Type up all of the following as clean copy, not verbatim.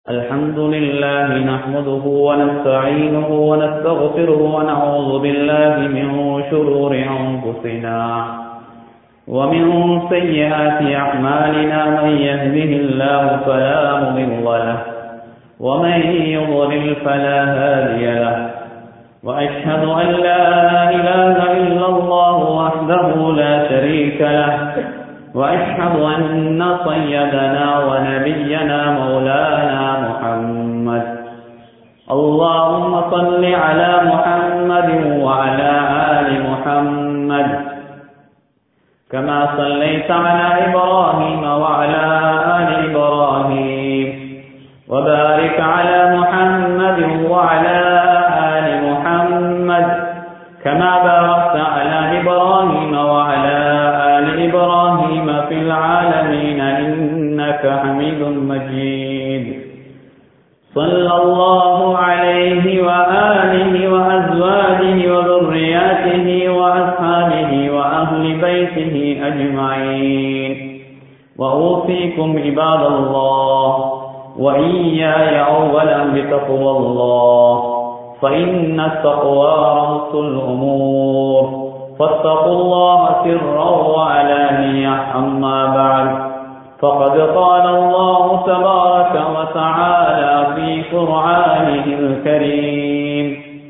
الحمد لله نحمده ونستعينه ونستغفره ونعوذ بالله من شرور أنفسنا ومن سيئات أعمالنا من يهده الله فلا مضل له ومن يضلل فلا هادي له وأشهد أن لا إله إلا الله وحده لا شريك له وأشهد أن سيدنا ونبينا مولانا محمد اللهم صل على محمد وعلى آل محمد كما صليت على إبراهيم وعلى آل إبراهيم وبارك على محمد وعلى آل محمد كما باركت على إبراهيم وعلى آل إبراهيم في العالمين إنك حميد مجيد صلى الله عليه وآله وأزواجه وذرياته وأصحابه وأهل بيته أجمعين وأوصيكم عباد الله وإياي أولا بتقوى الله فإن التقوى رأس الأمور فاتقوا الله سرا وعلانية أما بعد فقد قال الله تبارك وتعالى في قرآنه الكريم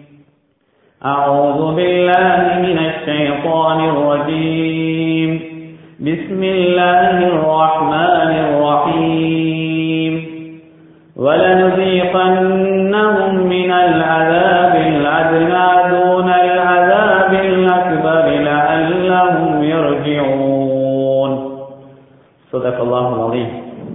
أعوذ بالله من الشيطان الرجيم بسم الله الرحمن الرحيم ولنذيقنهم من العذاب الأدنى دون العذاب الأكبر لعلهم يرجعون صدق الله العظيم.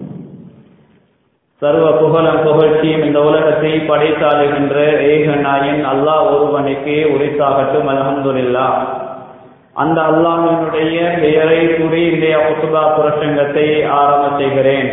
சர்வ புகழும் புகழ்ச்சியும் இந்த உலகத்தை படைத்தாளுகின்ற ஏக நாயன் அல்லாஹ் ஒருவனுக்கே உரித்தாகட்டும். அல்ஹம்துலில்லாஹ். அந்த அல்லாஹ்வினுடைய பெயரை கூறி இன்றைய குத்பா பிரசங்கத்தை ஆரம்ப செய்கிறேன்.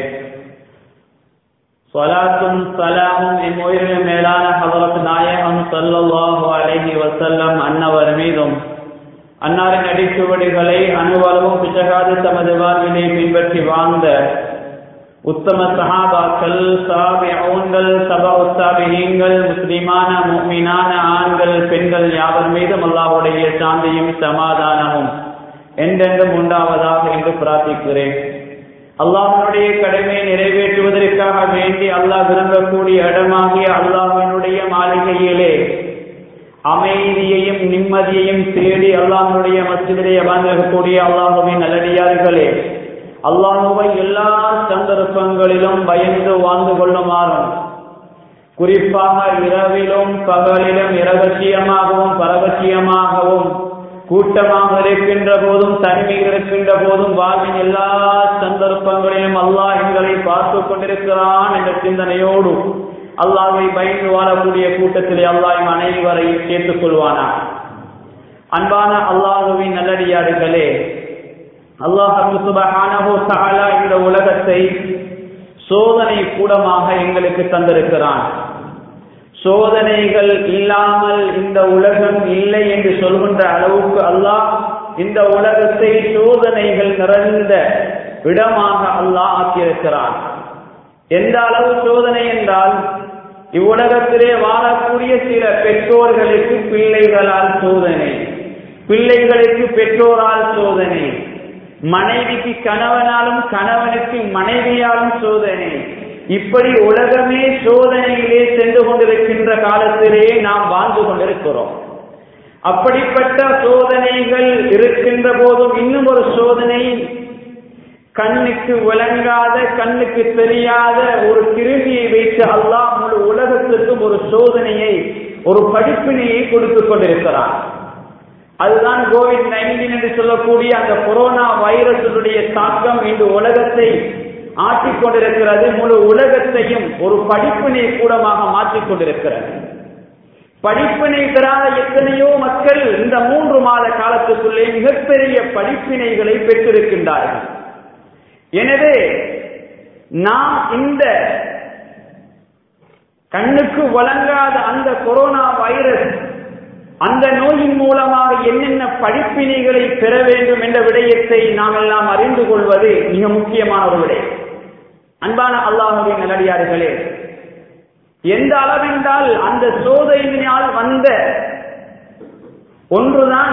ஸலாத்தும் ஸலாமும் என் உயிரின் மேலான ஹஜ்ரத் நாயகம் ஸல்லல்லாஹு அலைஹி வஸல்லம் அன்னவர் மீதும் அன்னாரின் அடிச்சுவடுகளை அணுவளவும் பிசகாது தமது வாழ்வினை பின்பற்றி வாழ்ந்த உத்தம சஹாபாக்கள், சாபிஊன்கள், தபஉ தாபிஈன்கள், முஸ்லிமான முஃமினான ஆண்கள் பெண்கள் யாவர் மீதும் அல்லாஹ்வுடைய சாந்தியும் சமாதானமும் என்றென்றும் உண்டாவதாக என்று பிரார்த்திக்கிறேன். அல்லாஹ்வினுடைய கடமையை நிறைவேற்றுவதற்காக வேண்டி அல்லாஹ் விரும்பக்கூடிய இடமாகிய அல்லாஹ்வினுடைய மாளிகையிலே அமைதியையும் நிம்மதியையும் தேடி அல்லாஹ்வினுடைய மஸ்ஜிதிலே அமர்ந்திருக்கக்கூடிய அல்லாஹ்வின் நல்லடியார்களே, அல்லாஹ்வை எல்லா சந்தர்ப்பங்களிலும் பயந்து வாழ்ந்து கொள்ளுமாறும், குறிப்பாக இரவிலும் பகலிலும் இரகசியமாகவும் பரவசியமாகவும் கூட்டமாக இருக்கின்ற போதும் தனிமையில் இருக்கின்ற போதும் வாழ்வின் எல்லா சந்தர்ப்பங்களிலும் அல்லாஹ் எங்களை பார்த்து கொண்டிருக்கிறான் என்ற சிந்தனையோடு அல்லாஹ்வை பயந்து வாழக்கூடிய கூட்டத்திலே அல்லாஹ் அனைவரையும் சேர்த்துக் கொள்வானா. அன்பான அல்லாஹ்வின் நல்லடியார்களே, அல்லாஹ் சுப்ஹானஹு வ தஆலா இந்த உலகத்தை சோதனை கூடமாக எங்களுக்கு தந்திருக்கிறான். சோதனைகள் இல்லாமல் இந்த உலகம் இல்லை என்று சொல்கின்ற அளவுக்கு அல்லாஹ் இந்த உலகத்தை சோதனைகள் நிறைந்த இடமாக அல்லாஹ் ஆக்கியிருக்கிறான். எந்த அளவு சோதனை என்றால், இவ்வுலகத்திலே வாழக்கூடிய சில பெற்றோர்களுக்கு பிள்ளைகளால் சோதனை, பிள்ளைகளுக்கு பெற்றோரால் சோதனை, மனைவிக்கு கணவனாலும் கணவனுக்கு மனைவியாலும் சோதனை. இப்படி உலகமே சோதனையிலே சென்று கொண்டிருக்கின்ற காலத்திலே நாம் வாழ்ந்து கொண்டிருக்கிறோம். அப்படிப்பட்ட சோதனைகள் இருக்கின்ற போதும் இன்னும் ஒரு சோதனை, கண்ணுக்கு விளங்காத கண்ணுக்கு தெரியாத ஒரு கிருமியை வைத்து அல்லாஹ் முழு உலகத்திற்கும் ஒரு சோதனையை, ஒரு படிப்பினையை கொடுத்துக் கொண்டிருக்கிறார். அதுதான் கோவிட்-19 என்று சொல்லக்கூடிய அந்த கொரோனா வைரஸுடைய தாக்கம் இன்று உலகத்தை ஆற்றிக் கொண்டிருக்கிறது. முழு உலகத்தையும் ஒரு படிப்பினை கூடமாக மாற்றிக் கொண்டிருக்கிறது. படிப்பினை பெறாத எத்தனையோ மக்கள் இந்த 3 மாத காலத்துக்குள்ளே மிகப்பெரிய படிப்பினைகளை பெற்றிருக்கின்றார்கள். எனவே நாம் இந்த கண்ணுக்கு வழங்காத அந்த கொரோனா வைரஸ், அந்த நோயின் மூலமாக என்னென்ன படிப்பினைகளை பெற வேண்டும் என்ற விடயத்தை நாம் எல்லாம் அறிந்து கொள்வது மிக முக்கியமான ஒரு விடயம். அன்பான அல்லாஹ்வின் நல்லடியார்களே, எந்த அளவென்றால் அந்த சோதனையினால் வந்த ஒன்றுதான்,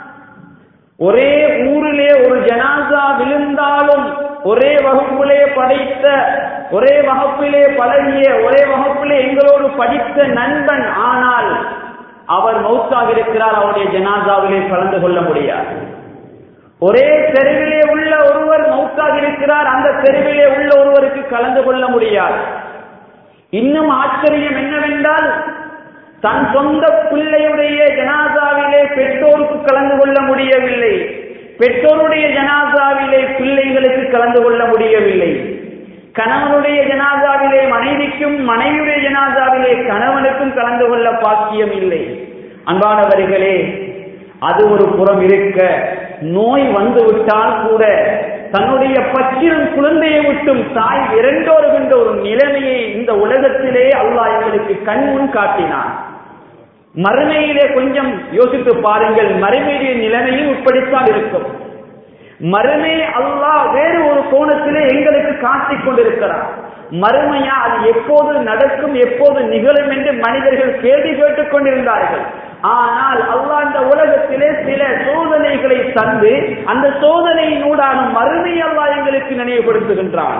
ஒரே ஊரிலே ஒரு ஜனாசா விழுந்தாலும் ஒரே வகுப்பிலே படித்த, ஒரே வகுப்பிலே பழகிய, ஒரே வகுப்பிலே எங்களோடு படித்த நண்பன், ஆனால் அவர் மௌத்தாக இருக்கிறார், அவருடைய ஜனாசாவிலே கலந்து கொள்ள முடியாது. ஒரே தெருவிலே உள்ள ஒருவர் மௌத்தாக இருக்கிறார், அந்த தெருவிலே உள்ள ஒருவருக்கு கலந்து கொள்ள முடியாது. இன்னும் ஆச்சரியம் என்னவென்றால், தன் சொந்த பிள்ளையுடைய ஜனாசாவிலே பெற்றோருக்கு கலந்து கொள்ள முடியவில்லை, பெற்றோருடைய ஜனாசாவிலே பிள்ளைகளுக்கு கலந்து கொள்ள முடியவில்லை, கணவனுடைய ஜனாசாவிலே மனைவிக்கும், மனைவியுடைய ஜனாசாவிலே கணவனுக்கும் கலந்து கொள்ள பாக்கியம் இல்லை. அன்பானவர்களே, அது ஒரு புறம் இருக்க, நோய் வந்துவிட்டால் கூட தன்னுடைய பச்சிரும் குழந்தையை விட்டும் தாய் இரண்டோருகின்ற ஒரு நிலைமையை இந்த உலகத்திலே அல்லாஹ் எங்களுக்கு கண்முன் காட்டினான். மறுமையிலே கொஞ்சம் யோசித்து பாருங்கள், மறுமையுடைய நிலைமையும் இப்படித்தான் இருக்கும். மறுமை அல்லாஹ் வேறு ஒரு கோணத்திலே எங்களுக்கு காட்டிக் கொண்டிருக்கிறார். மறுமையா அது எப்போது நடக்கும், எப்போது நிகழும் என்று மனிதர்கள் கேள்வி கேட்டுக் கொண்டிருந்தார்கள். ஆனால் அல்லாஹ் இந்த உலகத்திலே சில சோதனைகளை தந்து அந்த சோதனையினூடான மறுமை அல்லாஹ் எங்களுக்கு நினைவுபடுத்துகின்றான்.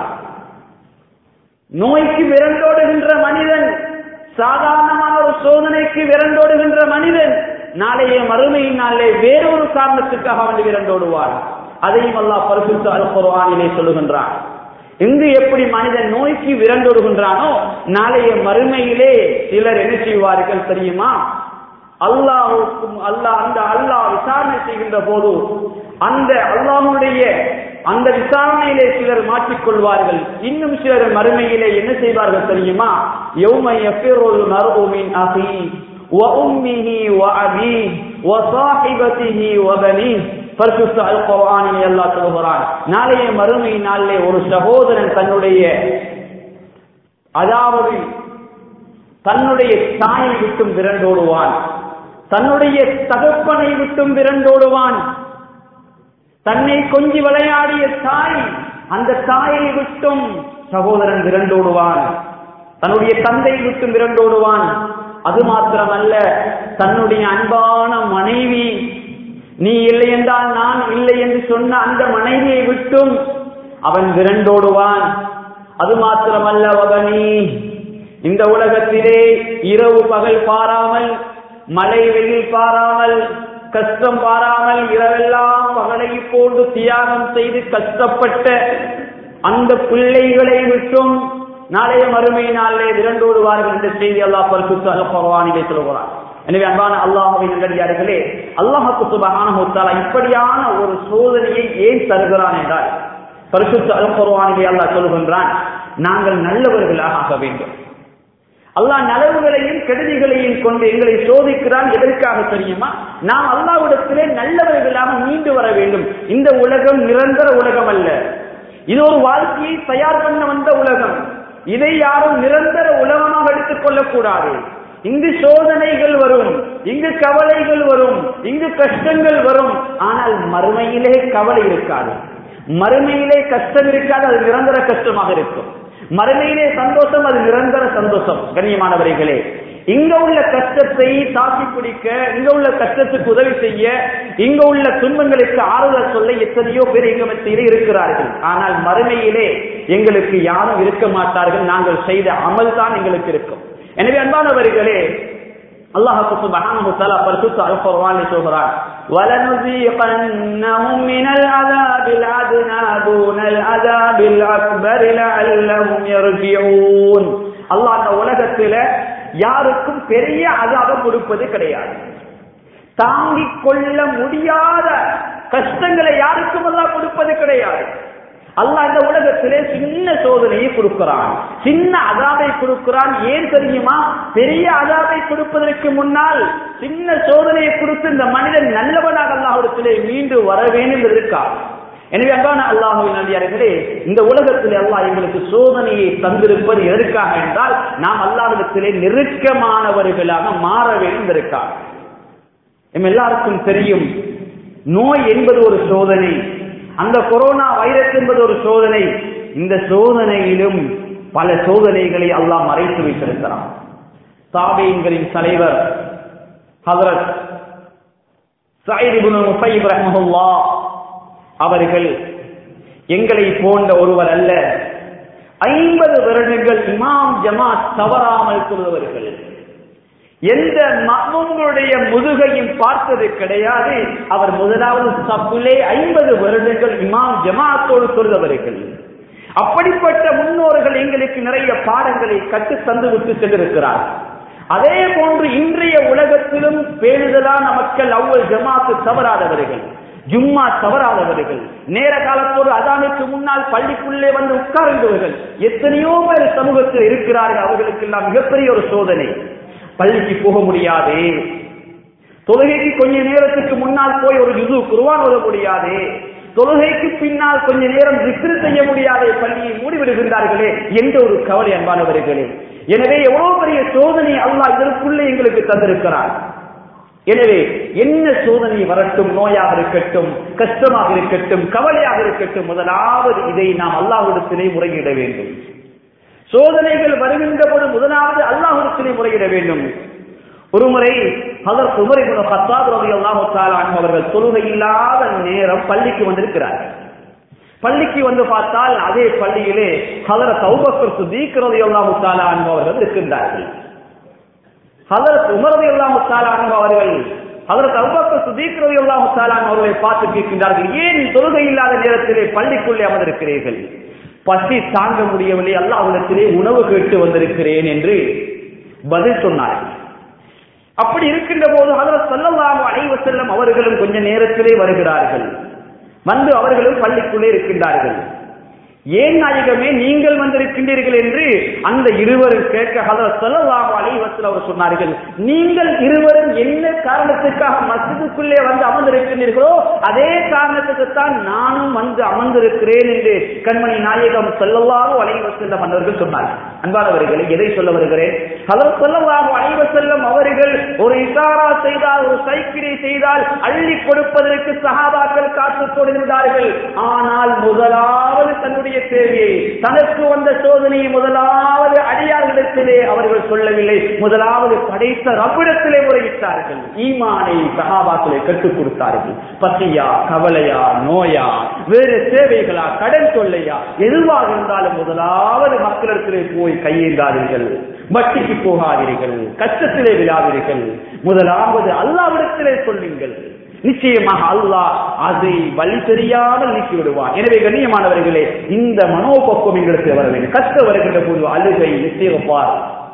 நோய்க்கு விரண்டோடுகின்ற மனிதன், சாதாரணமான ஒரு சோதனைக்கு விரண்டோடுகின்ற மனிதன் நாளைய மறுமையினாலே வேறொரு காரணத்துக்காக அவன் விரண்டோடுவார். அதையும் அல்லாஹ் பரிசுத்த அல் குர்ஆனிலே சொல்லுகின்றான். இங்கு எப்படி மனிதன் நோய்க்கு விரண்டோடுகின்றானோ, நாளைய மறுமையிலே சிலர் என்ன செய்வார்கள் தெரியுமா? அல்லாஹ்வுக்கும் அல்லாஹ் விசாரணை செய்கின்ற போது அந்த அல்லாஹ்வுடைய அந்த விசாரணையிலே சிலர் மாற்றிக்கொள்வார்கள். இன்னும் சிலர் மறுமையிலே என்ன செய்வார்கள் தெரியுமா? யௌம யஃபிருல் மர்உ மின் அஹீ வ உம்மிஹி வ அபீஹி வ ஸாஹிபதிஹி வ பனீஹி. பரிசுத்த அல் குர்ஆனில் அல்லாஹ் சொல்கிறான், நாளைய மறுமை நாளிலே ஒரு சகோதரன் தன்னுடைய, அதாவது தன்னுடைய தாயை விட்டும் விரண்டோடுவான், தன்னுடைய தகப்பனை விட்டும் விரண்டோடுவான். தன்னை கொஞ்சி விளையாடிய தாய், அந்த தாயை விட்டும் சகோதரன் விரண்டோடுவான், தன்னுடைய தந்தை விட்டும் விரண்டோடுவான். அது மாத்திரமல்ல, தன்னுடைய அன்பான மனைவி, நீ இல்லை என்றால் நான் இல்லை என்று சொன்ன அந்த மனைவியை விட்டும் அவன் விரண்டோடுவான். அது மாத்திரமல்ல, வபனி, இந்த உலகத்திலே இரவு பகல் பாராமல், மழை வெயில் பாராமல், கஷ்டம் பாராமல், இரவெல்லாம் பகலை போன்று தியாகம் செய்து கஷ்டப்பட்ட அந்த பிள்ளைகளை விட்டும் நாளைய மறுமை நாளிலே விரண்டோடுவார்கள் என்ற செய்தி அல்லாஹ் பரிசுத்த அல் குர்ஆனிலே சொல்கிறார். எனவே அன்பான அல்லாஹ்வின் நல்லடியார்களே, அல்லாஹ் சுப்ஹானஹு வ தஆலா இப்படியான ஒரு சோதனையை ஏன் தருகிறான் என்றால், பரிசுத்த அல் குர்ஆனிலே அல்லாஹ் சொல்கின்றான், நாங்கள் நல்லவர்களாக ஆக வேண்டும். அல்லாஹ் நலவுகளையும் கெடுதிகளையும் கொண்டு எங்களை சோதிக்கிறான். எதற்காக தெரியுமா? நாம் அல்லாஹ்விடத்திலே நல்லவர்களாக மீண்டு வர வேண்டும். இந்த உலகம் நிரந்தர உலகம் அல்ல, இது ஒரு வாழ்க்கையை தயார் பண்ண வந்த உலகம். இதை யாரும் நிரந்தர உலகமாக எடுத்துக் கொள்ளக்கூடாது. இங்கு சோதனைகள் வரும், இங்கு கவலைகள் வரும், இங்கு கஷ்டங்கள் வரும். ஆனால் மறுமையிலே கவலை இருக்காது, மறுமையிலே கஷ்டம் இருக்காது, அது நிரந்தர கஷ்டமாக இருக்கும். மறுமையிலே சந்தோஷம், அது நிரந்தர சந்தோஷம். கண்ணியமானவர்களே, இங்க உள்ள கஷ்டத்தை தாக்கி பிடிக்க, இங்க உள்ள கஷ்டத்துக்கு உதவி செய்ய, இங்க உள்ள துன்பங்களுக்கு ஆறுதல் சொல்ல எத்தனையோ பேர் எங்க மத்தியிலே இருக்கிறார்கள். ஆனால் மறுமையிலே எங்களுக்கு யாரும் இருக்க மாட்டார்கள், நாங்கள் செய்த அமல் தான் எங்களுக்கு இருக்கும். எனவே அன்பானவர்களே, அல்லாஹ் சுப்ஹானஹு வ தஆலா பரிசுத்த அல் குர்ஆனில் சொல்கிறார், وَلَنُذِيقَنَّهُم مِّنَ الْعَذَابِ الْأَدْنَى دُونَ الْعَذَابِ الْأَكْبَرِ لَعَلَّهُمْ يَرْجِعُونَ. அல்லாஹ் இந்த உலகத்திலே யாருக்கும் பெரிய அஸாபை கொடுப்பது கிடையாது. தாங்கிக் கொள்ள முடியாத கஷ்டங்களை யாருக்கும் அல்லாஹ் கொடுப்பது கிடையாது. அல்லாஹ் இந்த உலகத்திலே சின்ன சோதனையை கொடுக்கிறான், சின்ன அஸாபை கொடுக்கிறான். ஏன் தெரியுமா? பெரிய அஸாபை கொடுப்பதற்கு முன்னால் சின்ன சோதனையை கொடுத்து இந்த மனிதன் நல்லவனாக அல்லாஹ்விடத்திலே மீண்டு வர வேண்டும் என்பதற்காக. எனவே அன்பான அல்லாஹ்வின் நல்லடியார்களே, இந்த உலகத்திலே அல்லாஹ் எங்களுக்கு சோதனையை தந்திருப்பது எதற்காக என்றால், நாம் அல்லாஹ்விடத்திலே நெருக்கமானவர்களாக மாற வேண்டும் என்பதற்காக. நம்ம எல்லாருக்கும் தெரியும், நோய் என்பது ஒரு சோதனை, அந்த கொரோனா வைரஸ் என்பது ஒரு சோதனை. இந்த சோதனையிலும் பல சோதனைகளை அல்லாஹ் மறைத்து வைத்திருக்கிறான். தாபீன்களின் தலைவர் ஹஜ்ரத் சயீத் இப்னு முஸையிப் ரஹ்மத்துல்லாஹ் அவர்கள் எங்களை போன்ற ஒருவர் அல்ல, 50 வருடங்கள் இமாம் ஜமாத் தவறாமல் சொல்பவர்கள். எந்த மக்மூம்களுடைய முதுகையும் பார்த்தது கிடையாது. அவர் முதலாவது சப்புலே 50 வருடங்கள் இமாம் ஜமாத்தோடு சொல்பவர்கள். அப்படிப்பட்ட முன்னோர்கள் எங்களுக்கு நிறைய பாடங்களை கற்று தந்து விட்டு சென்றிருக்கிறார். அதே போன்று இன்றைய உலகத்திலும் பேணுதலான மக்கள் அவ்வளவு ஜமாத்து தவறாதவர்கள், ஜும்மா தவறாதவர்கள், நேர காலத்தோடு அதானுக்கு முன்னால் பள்ளிக்குள்ளே வந்து உட்கார்ந்தவர்கள் எத்தனையோ பேர் சமூகத்தில் இருக்கிறார்கள். அவர்களுக்கெல்லாம் மிகப்பெரிய ஒரு சோதனை. பள்ளிக்கு போக முடியாது, தொழுகைக்கு கொஞ்ச நேரத்துக்கு முன்னால் போய் ஒரு ஜுது குர்ஆன் ஓத முடியாது, தொழுகைக்கு பின்னால் கொஞ்ச நேரம் திக்ர் செய்ய முடியாத பள்ளியை மூடிவிடுகின்றார்களே என்ற ஒரு கவலை அன்பானவர்களே. எனவே எவ்வளவு பெரிய சோதனை அல்லாஹ் இதற்குள்ளே எங்களுக்கு தந்திருக்கிறார். எனவே என்ன சோதனை வரட்டும், நோயாக இருக்கட்டும், கஷ்டமாக இருக்கட்டும், கவலையாக இருக்கட்டும், முதலாவது இதை நாம் அல்லாஹ்விடத்திலே முறையிட வேண்டும். சோதனைகள் வருகின்ற போது முதலாவது அல்லாஹ்விடத்திலே முறையிட வேண்டும். ஒருமுறை ஹஜ்ரத் உமர் இப்னு கத்தாப் ரலியல்லாஹு தஆலா அன்ஹு அவர்கள் தொழுகை இல்லாத நேரம் பள்ளிக்கு வந்திருக்கிறார்கள். பள்ளிக்கு வந்து பார்த்தால் அதே பள்ளியிலே ஹஜ்ரத் அபூபக்கர் சித்தீக் ரலியல்லாஹு தஆலா அன்ஹு அவர்கள் இருக்கின்றார்கள். ஹஜ்ரத் உமர் ரலியல்லாஹு தஆலா அன்ஹு அவர்கள் ஹஜ்ரத் அபூபக்கர் சித்தீக் ரலியல்லாஹு தஆலா அன்ஹு அவர்களை பார்த்து கேட்கின்றார்கள், ஏன் தொழுகை இல்லாத நேரத்திலே பள்ளிக்குள்ளே அமர்ந்திருக்கிறீர்கள்? பசி தாங்க முடியவில்லை, அல்லாஹ்விடத்திலே உணவு கேட்டு வந்திருக்கிறேன் என்று பதில் சொன்னார்கள். அப்படி இருக்கின்ற போது ஹஜ்ரத் ஸல்லல்லாஹு அலைஹி வஸல்லம் அவர்களும் கொஞ்ச நேரத்திலே வருகிறார்கள். வந்து அவர்களும் பள்ளிக்குள்ளே இருக்கின்றார்கள். ஏன் நாயகமே நீங்கள் வந்திருக்கின்றீர்கள் என்று அந்த இருவரும் கேட்க ஹஜ்ரத் ஸல்லல்லாஹு அலைஹி வஸல்லம் அவர் சொன்னார்கள், நீங்கள் இருவரும் என்ன காரணத்துக்காக மஸ்ஜிதுக்குள்ளே வந்து அமர்ந்திருக்கின்றீர்களோ அதே காரணத்துக்கு தான் நானும் வந்து அமர்ந்திருக்கிறேன் என்று கண்மணி நாயகம் ஸல்லல்லாஹு அலைஹி வஸல்லம் அவர்கள் சொன்னார்கள். அன்பானவர்களே, எதை சொல்ல வருகிறேன்? ஹஜ்ரத் ஸல்லல்லாஹு அலைஹி வஸல்லம் அவர்கள் ஒரு இஷாரா செய்தால், ஒரு சைக்கிளை செய்தால் அள்ளி கொடுப்பதற்கு சஹாபாக்கள் காத்துக் கொண்டிருந்தார்கள். ஆனால் முதலாவது தன்னுடைய தேவையை, தனக்கு வந்த சோதனையை முதலாவது அடியார்களிடத்திலே அவர்கள் சொல்லவில்லை, முதலாவது படைத்த ரப்பிடத்திலே முறையிட்டார்கள். ஈமானை சஹாபாக்களை கற்றுக் கொடுத்தார்கள். பசியா, கவலையா, நோயா, வேறு சேவைகளா, கடன் தொல்லையா, எதுவாக இருந்தாலும் முதலாவது மக்களிடத்திலே போய் கையேந்தாதீர்கள், வட்டிக்கு போகாதீர்கள், கஷ்டத்திலே விழாதீர்கள், முதலாவது அல்லாஹ்விடத்திலே சொல்லுங்கள். நிச்சயமாக அல்லாஹ் அதை வழி தெரியாமல் நீக்கி விடுவான். எனவே கண்ணியமானவர்களே, இந்த மனோபக்குவம் எங்களுக்கு வர வேண்டும். கஷ்டம் வருகின்ற போது அழுகை, இஸ்திக்ஃபார்,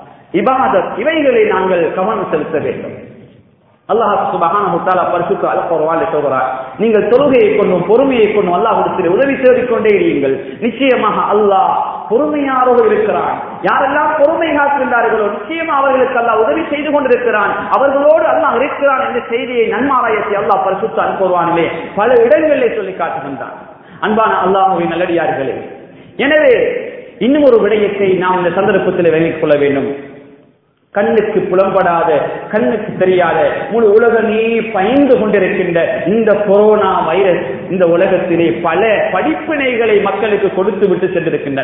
இபாதத், இவைகளை நாங்கள் கவனம் செலுத்த வேண்டும். அல்லாஹ் சுப்ஹானஹு வ தஆலா பரிசுத்த அல் குர்ஆனில் சொல்கிறார், நீங்கள் தொழுகையை கொண்டும் பொறுமையை கொண்டும் அல்லாஹ்விடத்தில் உதவி தேடிக்கொண்டே இருங்கள். நிச்சயமாக அல்லாஹ் பொறுமையாரோடு இருக்கிறான். யாரெல்லாம் பொறுமை காக்கின்றார்களோ நிச்சயமா அவர்களுக்கு அல்லாஹ் உதவி செய்து கொண்டிருக்கிறான், அவர்களோடு அல்லாஹ் இருக்கிறான் என்ற செய்தியை நன்மாராயத்தை அல்லாஹ் பரிசுத்த அல் குர்ஆனிலே பல இடங்களிலே சொல்லி காட்டுகின்றான். அன்பான அல்லாஹ்வின் நல்லடியார்களே, எனவே இன்னும் ஒரு விடயத்தை நாம் இந்த சந்தர்ப்பத்தில் விளங்கிக் கொள்ள வேண்டும். கண்ணுக்கு புலம்படாத, கண்ணுக்கு தெரியாத, முழு உலகமே பயந்து கொண்டிருக்கின்ற இந்த கொரோனா வைரஸ் இந்த உலகத்திலே பல படிப்பினைகளை மக்களுக்கு கொடுத்து விட்டு சென்றிருக்கின்றன.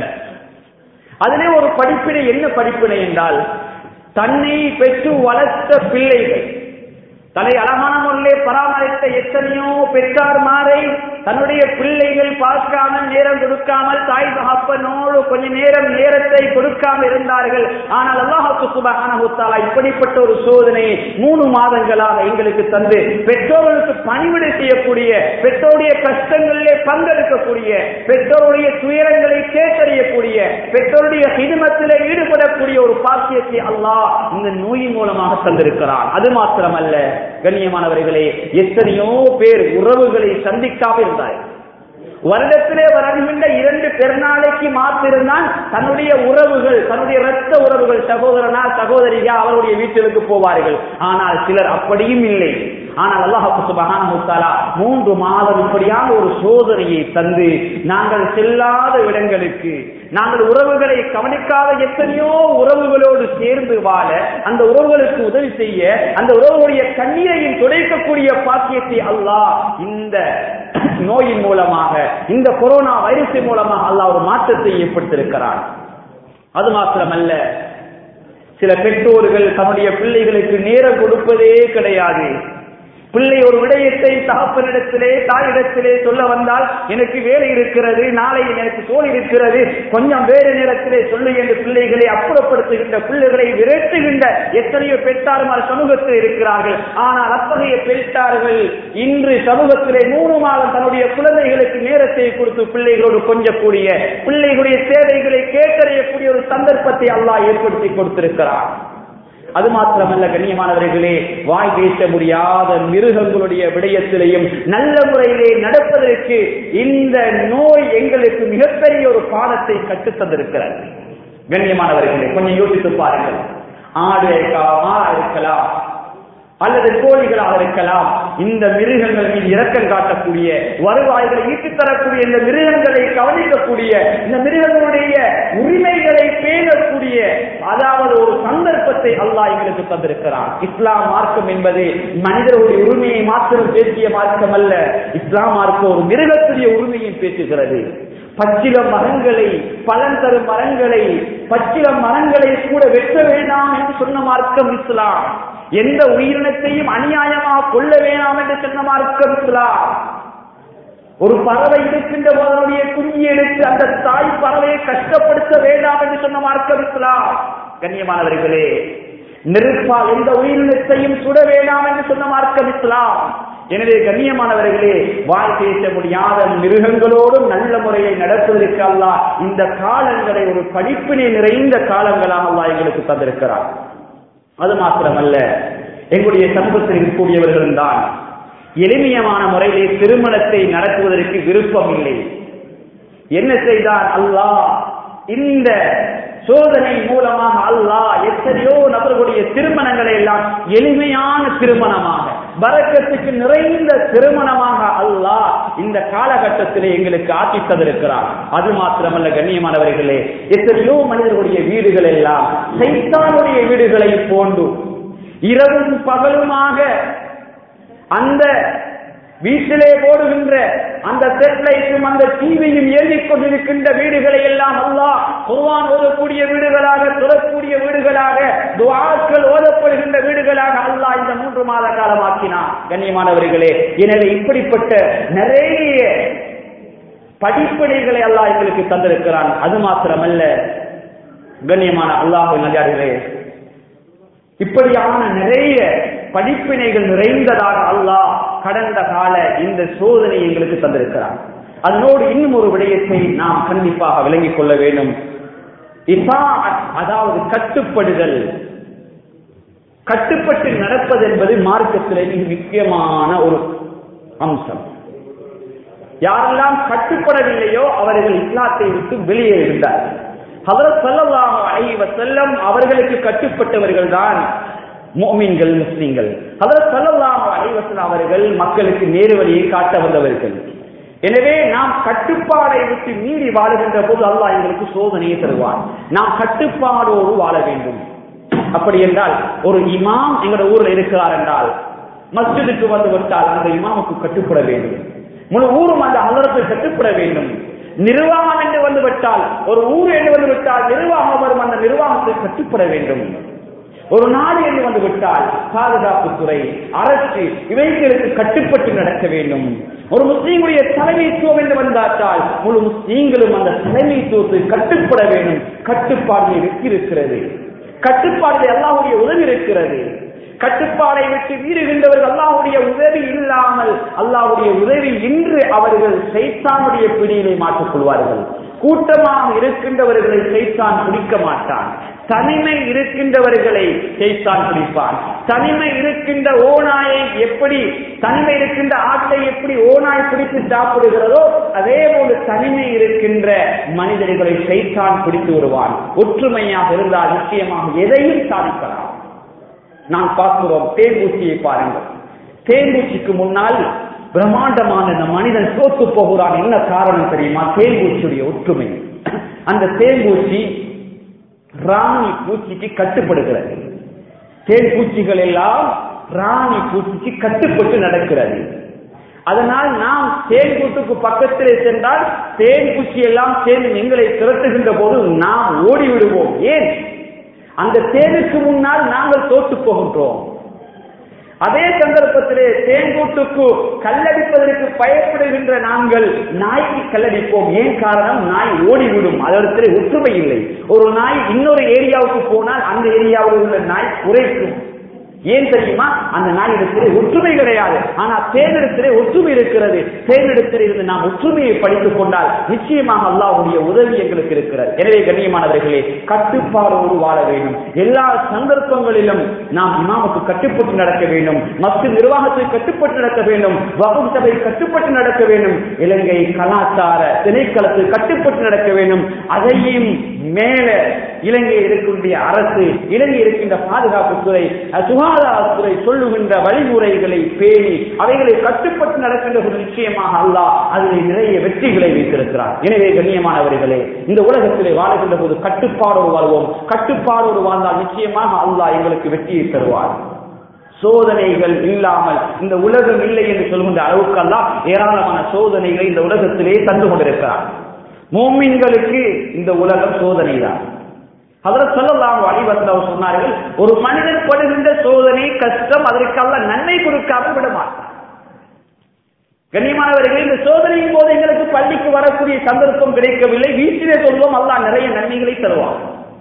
அதிலே ஒரு படிப்பினை, என்ன படிப்பினை என்றால், தன்னை பெற்று வளர்த்த பிள்ளைகள், தன்னை அழகான முறையிலே பராமரித்த எத்தனையோ பெற்றார்மாரை தன்னுடைய பிள்ளைகள் பார்க்காமல், நேரம் கொடுக்காமல், தாய் தகப்பனோடு கொஞ்ச நேரத்தை கொடுக்காமல் இருந்தார்கள். ஆனால் அல்லாஹ் சுப்ஹானஹு வ தஆலா இப்படிப்பட்ட ஒரு சோதனையை 3 மாதங்களாக எங்களுக்கு தந்து, பெற்றோர்களுக்கு பணிவிடை செய்யக்கூடிய, பெற்றோருடைய கஷ்டங்களிலே பங்கெடுக்கக்கூடிய, பெற்றோருடைய துயரங்களை கேட்டறியக்கூடிய, பெற்றோருடைய ஹிதமத்திலே ஈடுபடக்கூடிய ஒரு பாக்கியத்தை அல்லாஹ் இந்த நோயின் மூலமாக தந்திருக்கிறான். அது மாத்திரமல்ல கண்ணியமானவர்களே, எத்தனையோ பேர் உறவுகளை சந்திக்காமல் இருந்தார்கள். வருடத்திலே வருகின்ற 2 பெருநாளைக்கு மாத்திருந்தான் தன்னுடைய உறவுகள், தன்னுடைய இரத்த உறவுகள், சகோதரனா சகோதரியா அவருடைய வீட்டிற்கு போவார்கள். ஆனால் சிலர் அப்படியும் இல்லை. ஆனால் அல்லாஹ் சுப்ஹானஹு வ தஆலா 3 மாதம் இப்படியான ஒரு சோதனையை தந்து, நாங்கள் செல்லாத இடங்களுக்கு, நாங்கள் உறவுகளை கவனிக்காத எத்தனையோ உறவுகளோடு சேர்ந்து வாழ, அந்த உறவுகளுக்கு உதவி செய்ய, அந்த உறவுடைய கண்ணீரையும் துடைக்கக்கூடிய பாக்கியத்தை அல்லாஹ் இந்த நோயின் மூலமாக, இந்த கொரோனா வைரஸின் மூலமாக அல்லாஹ் ஒரு மாற்றத்தை ஏற்படுத்தியிருக்கிறார். அது மாத்திரமல்ல, சில பெற்றோர்கள் தன்னுடைய பிள்ளைகளுக்கு நேரம் கொடுப்பதே கிடையாது. பிள்ளை ஒரு விடயத்தை தகப்பனிடத்திலே தாயிடத்திலே சொல்ல வந்தால், எனக்கு வேலை இருக்கிறது, நாளை எனக்கு தோல் இருக்கிறது, கொஞ்சம் வேறு நேரத்திலே சொல்லு என்று பிள்ளைகளை அப்புறப்படுத்துகின்ற, பிள்ளைகளை விரட்டுகின்ற எத்தனையோ பெற்றார்கள் சமூகத்தில் இருக்கிறார்கள். ஆனால் அத்தகைய பெற்றார்கள் இன்று சமூகத்திலே 3 மாதம் தன்னுடைய குழந்தைகளுக்கு நேரத்தை கொடுத்து பிள்ளைகளோடு கொஞ்சக்கூடிய, பிள்ளைகளுடைய தேவைகளை கேட்டறியக்கூடிய ஒரு சந்தர்ப்பத்தை அல்லாஹ் ஏற்படுத்தி கொடுத்திருக்கிறார். அது மாத்திரமல்ல கண்ணியமானவர்களே, வாய் பேச முடியாத மிருகங்களுடைய விடயத்திலையும் நல்ல முறையிலே நடப்பதற்கு இந்த நோய் எங்களுக்கு மிகப்பெரிய ஒரு பாடத்தை கற்றுத்தந்திருக்கிறது. கண்ணியமானவர்களே, கொஞ்சம் யோசித்து பாருங்கள். ஆடு இருக்கலாம் அல்லது கோழிகளாக இருக்கலாம். இந்த மிருகங்கள் மீது இரக்கம் காட்டக்கூடிய, வருவாய்களை ஈட்டித் தரக்கூடிய, இந்த மிருகங்களை கவனிக்கக்கூடிய, இந்த மிருகங்களுடைய உரிமைகளை பேணக்கூடிய, அதாவது ஒரு சந்தர்ப்பத்தை அல்லாஹ் எங்களுக்கு தந்திருக்கிறான். இஸ்லாம் மார்க்கம் என்பது மனிதர்களுடைய உரிமையை மாத்திரம் பேசிய மார்க்கம் அல்ல. இஸ்லாம் மார்க்கம் ஒரு மிருகத்துடைய உரிமையை பேசுகிறது. பச்சிலம் மரங்களை, பலன் தரும் மரங்களை, பச்சிலம் மரங்களை கூட வெட்ட வேண்டாம் என்று சொன்ன மார்க்கம் இஸ்லாம். எந்த உயிரினத்தையும் அநியாயமாக கொள்ள வேண்டாம் என்று சொன்ன மார்க்கம் இஸ்லாம். ஒரு பறவை இருக்கின்ற போதனுடைய குஞ்சி எடுத்து அந்த தாய் பறவையை கஷ்டப்படுத்த வேண்டாம் என்று சொன்ன மார்க்கம் இஸ்லாம். கண்ணியமானவர்களே, நெருப்பால் எந்த உயிரினத்தையும் சுட வேண்டாம் என்று சொன்ன மார்க்கம் இஸ்லாம். எனவே கண்ணியமானவர்களே, வாய் பேச முடியாத மிருகங்களோடும் நல்ல முறையை நடத்துவதற்கு அல்லாஹ் இந்த காலங்களை ஒரு படிப்பினை நிறைந்த காலங்களாக அல்லாஹ் எங்களுக்கு தந்திருக்கிறார். அது மாத்திரமல்ல, எங்களுடைய சமூகத்தில் இருக்கக்கூடியவர்கள் தான் எளிமையான முறையிலே திருமணத்தை நடத்துவதற்கு விருப்பம் இல்லை. என்ன செய்தான் அல்லாஹ்? இந்த சோதனை மூலமாக அல்லாஹ் எத்தனையோ நபர்களுடைய திருமணங்களை எல்லாம் எளிமையான திருமணமாக, பரக்கத்துக்கு நிறைந்த திருமணமாக அல்லாஹ் இந்த காலகட்டத்திலே எங்களுக்கு ஆக்கி தந்திருக்கிறார். அது மாத்திரமல்ல கண்ணியமானவர்களே, எத்தனையோ மனிதர்களுடைய வீடுகள் எல்லாம் சைத்தானுடைய வீடுகளை போன்று இரவும் பகலுமாக அந்த வீட்டிலே போடுகின்ற அந்த செட்லைட்டும் அந்த டிவியும் ஏறிக் கொண்டிருக்கின்ற வீடுகளை எல்லாம் அல்லாஹ் குர்ஆன் ஓதக்கூடிய வீடுகளாக, தொழக்கூடிய வீடுகளாக, துஆக்கள் ஓதப்படுகின்ற வீடுகளாக அல்லாஹ் இந்த 3 மாத காலமாக்கினான். கண்ணியமானவர்களே, எனவே இப்படிப்பட்ட நிறைய படிப்பனைகளை அல்லாஹ் எங்களுக்கு தந்திருக்கிறான். அது மாத்திரமல்ல கண்ணியமான அல்லாஹ்வின் நல்லடியார்களே, இப்படியான நிறைய படிப்பினைகள் நிறைந்ததாக அல்லாஹ் கடந்த கால இந்த சோதனை எங்களுக்கு தந்திருக்கிறார். அதனோடு இன்னும் ஒரு விடயத்தை நாம் கண்டிப்பாக விளங்கிக் கொள்ள வேண்டும். அதாவது கட்டுப்படுதல், கட்டுப்பட்டு நடப்பது என்பது மார்க்கத்திலே மிக முக்கியமான ஒரு அம்சம். யாரெல்லாம் கட்டுப்படவில்லையோ அவர்கள் இஸ்லாத்தை விட்டு வெளியே இருந்தார்கள். ஹஜ்ரத் ஸல்லல்லாஹு அலைஹி வஸல்லம் அவர்களுக்கு கட்டுப்பட்டவர்கள் தான் முஃமின்கள், முஸ்லிம்கள். ஹஜ்ரத் ஸல்லல்லாஹு அலைஹி வஸல்லம் அவர்கள் மக்களுக்கு நேரு வழியை காட்ட வந்தவர்கள். எனவே நாம் கட்டுப்பாடை விட்டு மீறி வாழுகின்ற போது அல்லாஹ் எங்களுக்கு சோதனையை தருவான். நாம் கட்டுப்பாடோடு வாழ வேண்டும். அப்படி என்றால் ஒரு இமாம் எங்களுடைய ஊரில் இருக்கிறார் என்றால் மஸ்ஜிதுக்கு வந்து விட்டால் அந்த இமாமுக்கு கட்டுப்பட வேண்டும். முழு ஊரும் அந்த ஹஜ்ரத்துக்கு கட்டுப்பட வேண்டும். நிர்வாகம் என்று வந்துவிட்டால், ஒரு ஊர் என்று வந்துவிட்டால் நிர்வாகம் வரும், அந்த நிர்வாகத்துக்கு கட்டுப்பட வேண்டும். ஒரு நாடு என்று வந்துவிட்டால் பாதுகாப்புத்துறை, அரசு இவைகளுக்கு கட்டுப்பட்டு நடக்க வேண்டும். ஒரு முஸ்லீமுடைய தலைமைத்துவம் என்று வந்தால் முழு முஸ்லீம்களும் அந்த தலைமைத்துவத்துக்கு கட்டுப்பட வேண்டும். கட்டுப்பாடு வெற்றி இருக்கிறது, கட்டுப்பாடு அல்லாஹ்வுடைய உதவி இருக்கிறது. கட்டுப்பாடை விட்டு மீறுகின்றவர்கள் அல்லாஹ்வுடைய உதவி இல்லாமல், அல்லாஹ்வுடைய உதவி இன்று அவர்கள் சைத்தானுடைய பிடியிலே மாற்றிக் கொள்வார்கள். கூட்டமாக இருக்கின்றவர்களை சைத்தான் பிடிக்க மாட்டான். தனிமை இருக்கின்றவர்களை சைத்தான் பிடிப்பான். தனிமை இருக்கின்ற ஓநாயை எப்படி, தனிமை இருக்கின்ற ஆட்டை எப்படி ஓநாய் பிடித்து சாப்பிடுகிறதோ அதே போல தனிமை இருக்கின்ற மனிதர்களை சைத்தான் பிடித்து வருவான். ஒற்றுமையாக இருந்தால் நிச்சயமாக எதையும் சாதிக்கலாம். நாம் பார்க்கிறோம், தேன்பூச்சியை பாருங்கள். தேன்பூச்சிக்கு முன்னால் பிரம்மாண்டமான இந்த மனிதன் தோத்து போகிறான். என்ன காரணம் தெரியுமா? தேன்பூச்சியுடைய ஒற்றுமை. அந்த தேன்பூச்சி ராணி பூச்சிக்கு கட்டுப்படுகிறது. தேன்பூச்சிகள் எல்லாம் ராணி பூச்சிக்கு கட்டுப்பட்டு நடக்கிறது. அதனால் நாம் தேன்பூட்டுக்கு பக்கத்திலே சென்றால் தேன்பூச்சி எல்லாம் சேர்ந்து எங்களை திரட்டுகின்ற போது நாம் ஓடிவிடுவோம். ஏன்? அந்த தேனுக்கு முன்னால் நாங்கள் தோற்று போகின்றோம். அதே சந்தர்ப்பத்திலே தேன்கூட்டுக்கு கல்லடிப்பதற்கு பயப்படுகின்ற நாங்கள் நாய்க்கு கல்லடிப்போம். ஏன் காரணம்? நாய் ஓடிவிடும், அதற்கு ஒற்றுமை இல்லை. ஒரு நாய் இன்னொரு ஏரியாவுக்கு போனால் அந்த ஏரியாவில் உள்ள நாய் குறைக்கும். ஏன் தெரியுமா? அந்த நாயிடத்திலே ஒற்றுமை கிடையாது. ஆனா தேனிடத்திலே ஒற்றுமை இருக்கிறது. தேனிடத்தில் இருந்து நாம் ஒற்றுமையை படித்துக் கொண்டால் நிச்சயமாக அல்லாஹ்வுடைய உதவி எங்களுக்கு இருக்கிறது. எனவே கண்ணியமானவர்களே, கட்டுப்பாடோடு வாழ வேண்டும். எல்லா சந்தர்ப்பங்களிலும் நாம் இமாமுக்கு கட்டுப்பட்டு நடக்க வேண்டும். மஸ்ஜித் நிர்வாகத்தை கட்டுப்பட்டு நடக்க வேண்டும். வக்ஃப் சபை கட்டுப்பட்டு நடக்க வேண்டும். இலங்கை கலாச்சார திணைக்களத்தில் கட்டுப்பட்டு நடக்க வேண்டும். அதையும் மேல இலங்கை இருக்கின்ற அரசு, இலங்கை இருக்கின்ற பாதுகாப்புத்துறை, சுகாதாரத்துறை சொல்லுகின்ற வழிமுறைகளை பேணி அவைகளை கட்டுப்பட்டு நடக்கின்ற ஒரு நிச்சயமாக அல்லாஹ் அதில் நிறைய வெற்றிகளை வைத்திருக்கிறார். எனவே கண்ணியமானவர்களே, இந்த உலகத்திலே வாழுகின்ற போது கட்டுப்பாடோடு வாழ்வோம். கட்டுப்பாடோடு வாழ்ந்தால் நிச்சயமாக அல்லாஹ் எங்களுக்கு வெற்றியை தருவார். சோதனைகள் இல்லாமல் இந்த உலகம் இல்லை என்று சொல்கின்ற அளவுக்கு அல்லாஹ் ஏராளமான சோதனைகளை இந்த உலகத்திலே தந்து கொண்டிருக்கிறார். முஃமின்களுக்கு இந்த உலகம் சோதனை தான். ஹஜ்ரத் ஸல்லல்லாஹு அலைஹி வஸல்லம் சொன்னார்கள், ஒரு மனிதன் படுகின்ற சோதனை கஷ்டம் அதற்கு அல்லாஹ் நன்மை கொடுக்காமல் விட மாட்டார். கண்ணியமானவர்களே, இந்த சோதனையின் போது எங்களுக்கு பள்ளிக்கு வரக்கூடிய சந்தர்ப்பம் கிடைக்கவில்லை, வீட்டிலே சொல்வோம், அல்லாஹ் நிறைய நன்மைகளை தருவார்.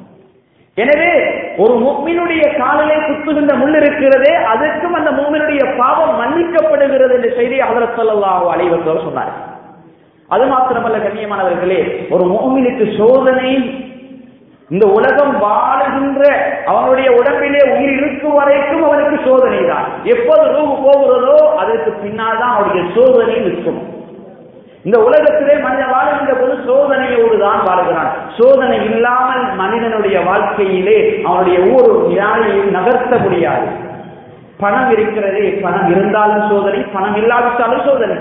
எனவே ஒரு முஃமினுடைய காலிலே குத்துகின்ற முள் இருக்கிறதே, அதற்கும் அந்த முஃமினுடைய பாவம் மன்னிக்கப்படுகிறது என்ற செய்தியை ஹஜ்ரத் ஸல்லல்லாஹு அலைஹி வஸல்லம் சொன்னார்கள். அது மாத்திரமல்ல கண்ணியமானவர்களே, ஒரு முஃமினுக்கு சோதனை இந்த உலகம் வாழுகின்ற அவனுடைய உடம்பிலே உயிர் இருக்கும் வரைக்கும் அவனுக்கு சோதனை தான். எப்போது ரூஹ் போகிறதோ அதற்கு பின்னால் தான் அவருடைய சோதனை நிற்கும். இந்த உலகத்திலே மனிதன் வாழுகின்ற போது சோதனையோடு தான் வாழுகிறான். சோதனை இல்லாமல் மனிதனுடைய வாழ்க்கையிலே அவனுடைய ஒவ்வொரு நிலையையும் நகர்த்த முடியாது. பணம் இருக்கிறதே, பணம் இருந்தாலும் சோதனை, பணம் இல்லாவிட்டாலும் சோதனை.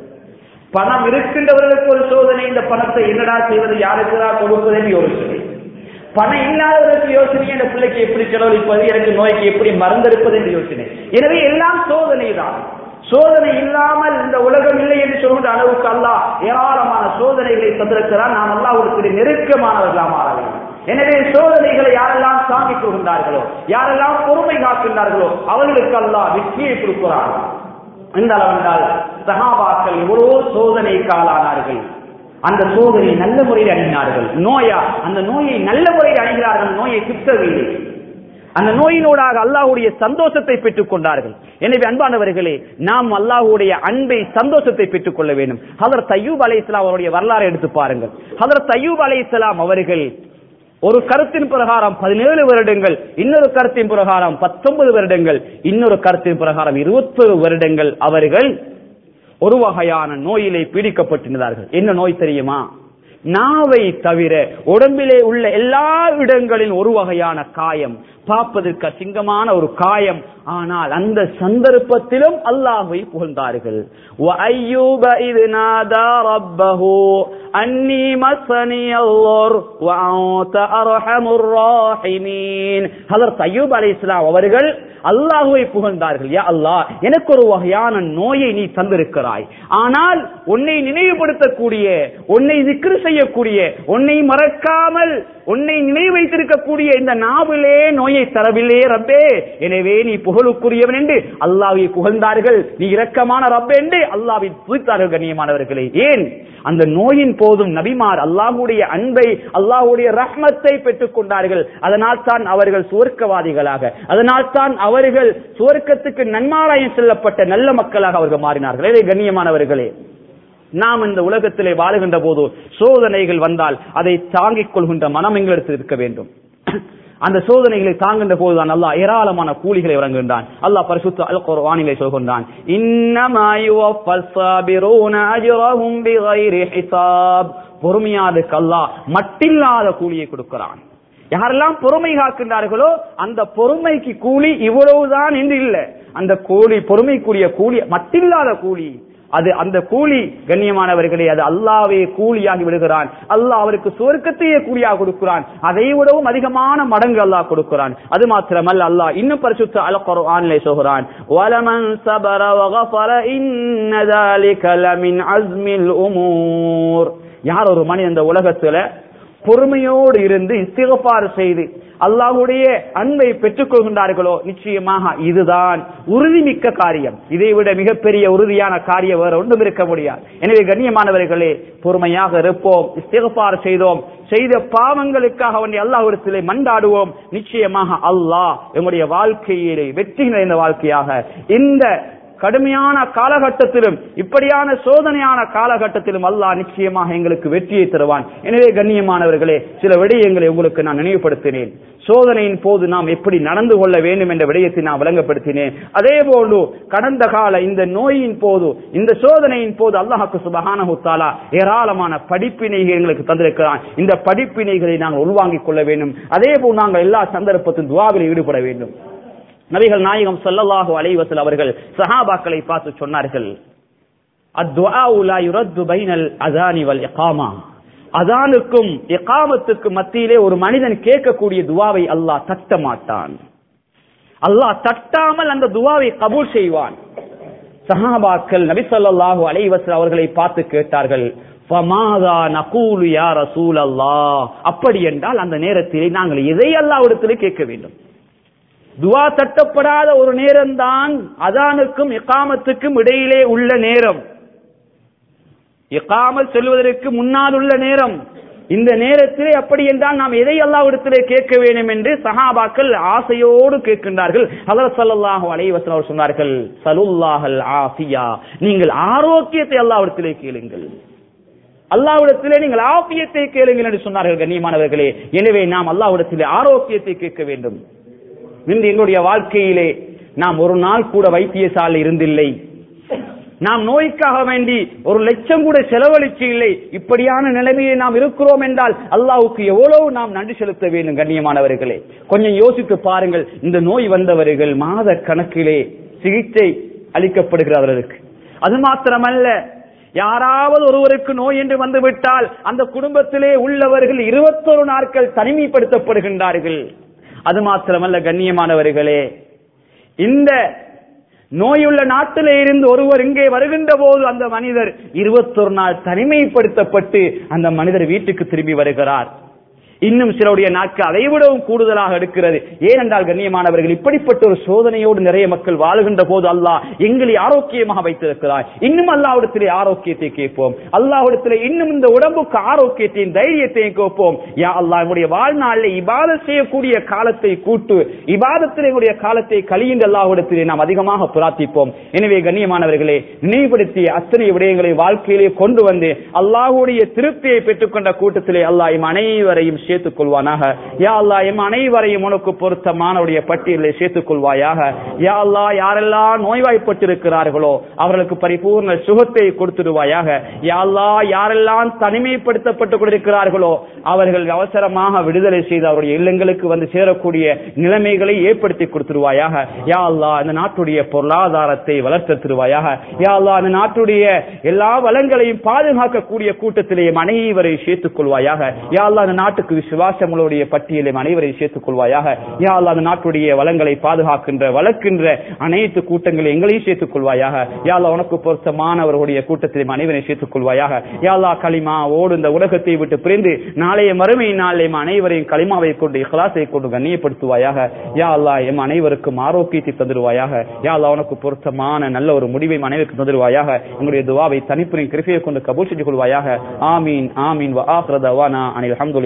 பணம் இருக்கின்றவர்களுக்கு ஒரு சோதனை, இந்த பணத்தை என்னடா செய்வது, யாருக்குதான் கொடுப்பது என்று யோசனை. பணம் இல்லாதவர்களுக்கு யோசனை, இந்த பிள்ளைக்கு எப்படி செலவழிப்பது, எனக்கு நோய்க்கு எப்படி மருந்தெடுப்பது என்று யோசனை. எனவே எல்லாம் சோதனை தான். சோதனை இல்லாமல் இந்த உலகம் இல்லை என்று சொல்கின்ற அளவுக்கு அல்லாஹ் ஏராளமான சோதனைகளை தந்திருக்கிறார். நாம் அல்லாஹ்வுக்கு நெருக்கமானவர்களாக மாற வேண்டும். எனவே சோதனைகளை யாரெல்லாம் தாங்கிக் கொள்கின்றார்களோ, யாரெல்லாம் பொறுமை காக்கின்றார்களோ அவர்களுக்கு அல்லாஹ் வெற்றியை கொடுக்கிறார். இந்த அளவென்றால் சஹாபாக்கள் எவ்வளவோ சோதனைக்கு ஆளானார்கள். அந்த சோதனை நல்ல முறையில் அணுகினார்கள். நோயா, அந்த நோயை நல்ல முறையில் அணுகிறார்கள். நோயை கிட்டவில்லை. அந்த நோயினோடாக அல்லாஹ்வுடைய சந்தோஷத்தை பெற்றுக் கொண்டார்கள். எனவே அன்பானவர்களே, நாம் அல்லாஹ்வுடைய அன்பை, சந்தோஷத்தை பெற்றுக் கொள்ள வேண்டும். ஹஜ்ரத் அய்யூப் அலைஹிஸ்ஸலாம் அவருடைய வரலாறை எடுத்து பாருங்கள். ஹஜ்ரத் அய்யூப் அலைஹிஸ்ஸலாம் அவர்கள் ஒரு கருத்தின் பிரகாரம் 17 வருடங்கள், இன்னொரு கருத்தின் பிரகாரம் 19 வருடங்கள், இன்னொரு கருத்தின் பிரகாரம் 21 வருடங்கள் அவர்கள் ஒரு வகையான நோயிலே பீடிக்கப்பட்டிருந்தார்கள். என்ன நோய் தெரியுமா? நாவை தவிர உடம்பிலே உள்ள எல்லா இடங்களிலும் ஒரு வகையான காயம், பார்ப்பதற்கு அசிங்கமான ஒரு காயம். ஆனால் அந்த சந்தர்ப்பத்திலும் அல்லாஹ்வை புகழ்ந்தார்கள். وَأَيُّوبَ إِذْ نَادَى رَبَّهُ أَنِّي مَسَّنِيَ الضُّرُّ وَأَنْتَ أَرْحَمُ الراحمين. ஹஜ்ரத் அய்யூப் அலைஹிஸ்ஸலாம் அவர்கள் அல்லாஹ்வை புகழ்ந்தார்கள். யா அல்லாஹ், எனக்கு ஒரு வகையான நோயை நீ தந்திருக்கிறாய், ஆனால் உன்னை நினைவுபடுத்தக்கூடிய, உன்னை திக்ர் செய்யக்கூடிய, உன்னை மறக்காமல் உன்னை நினைவு வைத்திருக்கக்கூடிய இந்த நாவிலே நோயை தரவில்லையே ரப்பே. எனவே நீ புகழுக்குரியவன் என்று அல்லாஹ்வை புகழ்ந்தார்கள். நீ இரக்கமான ரப்பே என்று அல்லாஹ்வை துதித்தார்கள். கண்ணியமானவர்களே, ஏன் அந்த நோயின் போதும் நபிமார் அல்லாஹ்வுடைய அன்பை, அல்லாஹ்வுடைய ரஹ்மத்தை பெற்றுக் கொண்டார்கள். அதனால் தான் அவர்கள் சுவர்க்கவாதிகளாக, அதனால் தான் அவர்கள் சுவர்க்கத்துக்கு நன்மாராயம் செல்லப்பட்ட நல்ல மக்களாக அவர்கள் மாறினார்கள். எனவே கண்ணியமானவர்களே, நாம் இந்த உலகத்திலே வாழுகின்ற போது சோதனைகள் வந்தால் அதை தாங்கிக் கொள்கின்ற மனம் எங்களிடத்தில் இருக்க வேண்டும். அந்த சோதனைகளை தாங்குகின்ற போதுதான் அல்லாஹ் ஏராளமான கூலிகளை வழங்குகின்றான். அல்லாஹ் பரிசுத்த அல் குர்ஆனிலே சொல்கின்றான், இன்னமா யுவஃபஸ் ஸாபிரூன அஜ்ரஹும் பிகைரி ஹிசாப். பொறுமையாளருக்கு அல்லாஹ் மட்டில்லாத கூலியை கொடுக்கிறான். யாரெல்லாம் பொறுமை காக்கின்றார்களோ அந்த பொறுமைக்கு கூலி இவ்வளவுதான் என்று இல்லை. அந்த கூலி, பொறுமைக்குரிய கூலி மட்டில்லாத கூலி. அது அந்த கூலி கண்ணியமானவர்களே, அது அல்லாஹ்வே கூலியாகி விடுகிறான். அல்லாஹ் அவருக்கு சுவர்க்கத்தையே கூலியாக கொடுக்கிறான். அதை விடவும் அதிகமான மடங்கு அல்லாஹ் கொடுக்கிறான். அது மாத்திரமல்ல, அல்லாஹ் இன்னும் பரிசுத்த அல் குர்ஆனிலே சொல்கிறான், வலமன் ஸபர வகஃபர இன்ன ذلك لمن عزم الامور. யார் ஒரு மனிதன் இந்த உலகத்துல பொறுமையோடு இருந்து இஸ்திக்ஃபார் செய்து அல்லாஹ்வுடைய அன்பை பெற்றுக் கொள்கின்றார்களோ நிச்சயமாக இதுதான் உறுதிமிக்க காரியம். இதைவிட மிகப்பெரிய உறுதியான காரியம் வேற ஒன்றும் இருக்க முடியாது. எனவே கண்ணியமானவர்களே, பொறுமையாக இருப்போம், இஸ்திக்ஃபார் செய்தோம், செய்த பாவங்களுக்காக அல்லாஹ்விடத்திலே மன்றாடுவோம். நிச்சயமாக அல்லாஹ் எங்களுடைய வாழ்க்கையிலே வெற்றி நிறைந்த வாழ்க்கையாக இந்த கடுமையான காலகட்டத்திலும் இப்படியான சோதனையான காலகட்டத்திலும் அல்லாஹ் நிச்சயமாக எங்களுக்கு வெற்றியை தருவான். எனவே கண்ணியமானவர்களே, சில விடயங்களை உங்களுக்கு நான் நினைவுபடுத்தினேன். சோதனையின் போது நாம் எப்படி நடந்து கொள்ள வேண்டும் என்ற விடயத்தை நான் விளங்கப்படுத்தினேன். அதே போன்று கடந்த கால இந்த நோயின் போது, இந்த சோதனையின் போது அல்லாஹ் சுப்ஹானஹு தஆலா ஏராளமான படிப்பினைகளை எங்களுக்கு தந்திருக்கிறான். இந்த படிப்பினைகளை நாங்கள் உள்வாங்கிக் கொள்ள வேண்டும். அதே போல் நாங்கள் எல்லா சந்தர்ப்பத்திலும் துஆவில் ஈடுபட வேண்டும். நபிகள் நாயகம் ஸல்லல்லாஹு அலைஹி வஸல்லம் அவர்கள் சஹாபாக்களை பார்த்து சொன்னார்கள், அத்துஆஉ லா யுரத்து பைனல் அஸானி வல் இகாமா. அஸானுக்கும் இகாமத்துக்கும் மத்தியிலே ஒரு மனிதன் கேட்கக்கூடிய துஆவை அல்லாஹ் தட்ட மாட்டான். அல்லாஹ் தட்டாமல் அந்த துஆவை கபூல் செய்வான். சஹாபாக்கள் நபி ஸல்லல்லாஹு அலைஹி வஸல்லம் அவர்களை பார்த்து கேட்டார்கள், ஃபமாதா நகூலு யா ரசூலல்லாஹ். அப்படி என்றால் அந்த நேரத்திலே நாங்கள் எதை அல்லாஹ்விடத்திலே கேட்க வேண்டும்? துஆ தட்டப்படாத ஒரு நேரம் தான் அஸானுக்கும் இகாமத்துக்கும் இடையிலே உள்ள நேரம், இகாமத் சொல்வதற்கு முன்னால் உள்ள நேரம். இந்த நேரத்திலே அப்படி என்றால் நாம் எதை அல்லாஹ்விடத்திலே கேட்க வேண்டும் என்று சஹாபாக்கள் ஆசையோடு கேட்கின்றார்கள். ஹஜ்ரத் ஸல்லல்லாஹு அலைஹி வஸல்லம் அவர் சொன்னார்கள், ஸலுல்லாஹல் ஆஃபியா. நீங்கள் ஆரோக்கியத்தை அல்லாஹ்விடத்திலே கேளுங்கள், அல்லாஹ்விடத்திலே நீங்கள் ஆஃபியத்தை கேளுங்கள் என்று சொன்னார்கள். கண்ணியமானவர்களே, எனவே நாம் அல்லாஹ்விடத்திலே ஆரோக்கியத்தை கேட்க வேண்டும். இன்று எங்களுடைய வாழ்க்கையிலே நாம் ஒரு நாள் கூட வைத்தியசாலை இருந்தில்லை, நாம் நோய்க்காக வேண்டி 1 லட்சம் கூட செலவழிச்சு இல்லை. இப்படியான நிலைமையை நாம் இருக்கிறோம் என்றால் அல்லாஹ்வுக்கு எவ்வளவு நாம் நன்றி செலுத்த வேண்டும். கண்ணியமானவர்களே, கொஞ்சம் யோசித்து பாருங்கள். இந்த நோய் வந்தவர்கள் மாத கணக்கிலே சிகிச்சை அளிக்கப்படுகிறார்களுக்கு. அது மாத்திரமல்ல, யாராவது ஒருவருக்கு நோய் என்று வந்துவிட்டால் அந்த குடும்பத்திலே உள்ளவர்கள் 21 நாட்கள் தனிமைப்படுத்தப்படுகின்றார்கள். அது மாத்திரமல்ல கண்ணியமானவர்களே, இந்த நோயுள்ள நாட்டிலே இருந்து ஒருவர் இங்கே வருகின்ற போது அந்த மனிதர் 21 நாள் தனிமைப்படுத்தப்பட்டு அந்த மனிதர் வீட்டுக்கு திரும்பி வருகிறார். இன்னும் சிலருடைய நாட்கள் அதைவிடவும் கூடுதலாக எடுக்கிறது. ஏனென்றால் கண்ணியமானவர்கள், இப்படிப்பட்ட ஒரு சோதனையோடு நிறைய மக்கள் வாழுகின்ற போது அல்லாஹ் எங்களை ஆரோக்கியமாக வைத்திருக்கிறார். இன்னும் அல்லாஹ்விடத்திலே ஆரோக்கியத்தை கேட்போம். அல்லாஹ்விடத்திலே இன்னும் இந்த உடம்புக்கு ஆரோக்கியத்தையும் தைரியத்தையும் கேட்போம். யா அல்லாஹ், நம்முடைய வாழ்நாளில் இபாதத் செய்யக்கூடிய காலத்தை கூட்டு, இபாதத்திலே நம்முடைய காலத்தை கழிகின்ற அல்லாஹ்விடத்திலே நாம் அதிகமாக பிரார்த்திப்போம். எனவே கண்ணியமானவர்களே, நினைவுபடுத்திய அத்தனை விடயங்களை வாழ்க்கையிலே கொண்டு வந்து அல்லாஹ்வுடைய திருப்தியை பெற்றுக்கொண்ட கூட்டத்திலே அல்லாஹ் எம் அனைவரையும் சேர்த்துக் கொள்வானாக. யா அல்லாஹ், எம் அனைவரையும் உனக்கு பொருத்தமானவருடைய பட்டியலை சேர்த்துக் கொள்வாயாக. யா அல்லாஹ், யாரெல்லாம் நோய்வாய்ப்பட்டிருக்கிறார்களோ அவர்களுக்கு பரிபூர்ண சுகத்தை கொடுத்துடுவாயாக. யா அல்லாஹ், யாரெல்லாம் தனிமைப்படுத்தப்பட்டுக் கொண்டிருக்கிறார்களோ அவர்கள் அவசரமாக விடுதலை செய்து அவருடைய இல்லங்களுக்கு வந்து சேரக்கூடிய நிலைமைகளை ஏற்படுத்தி கொடுத்துருவாயாக. யா அல்லாஹ், இந்த நாட்டுடைய பொருளாதாரத்தை வளர்த்திருவாயாக. யா அல்லாஹ், இந்த நாட்டுடைய எல்லா வளங்களையும் பாதுகாக்கக்கூடிய கூட்டத்திலே அனைவரையும் சேர்த்துக் கொள்வாயாக. யா அல்லாஹ், இந்த நாட்டுக்கு விசுவாசங்களுடைய பட்டியலை அனைவரையும் சேர்த்துக் கொள்வாயாக. யா அல்லாஹ், அந்த நாட்டுடைய வளங்களை பாதுகாக்கின்ற வளர்க்கின்ற அனைத்து கூட்டங்களை எங்களையும் சேர்த்துக் கொள்வாயாக. யா அல்லாஹ், உனக்கு பொருத்தமானவர்களுடைய கூட்டத்திலே அனைவரையும் சேர்த்துக் கொள்வாயாக. யா அல்லாஹ், களிமாவோடு இந்த உலகத்தை விட்டு பிரிந்து நாளைய மறுமை நாளை அனைவரையும் களிமாவை கொண்டு இஹ்லாஸை கொண்டு கண்ணியப்படுத்துவாயாக. யா அல்லாஹ், எம் அனைவருக்கும் ஆரோக்கியத்தை தந்துடுவாயாக. யா அல்லாஹ், உனக்கு பொருத்தமான நல்ல ஒரு முடிவை அனைவருக்கும் தந்துடுவாயாக. எங்களுடைய துஆவை தனிப்புரின் கிருபையை கொண்டு கபூல் செஞ்சு கொள்வாயாக. ஆமீன் ஆமீன். வ ஆகிரு தஅவானா அனில் ஹம்துலில்லாஹ்.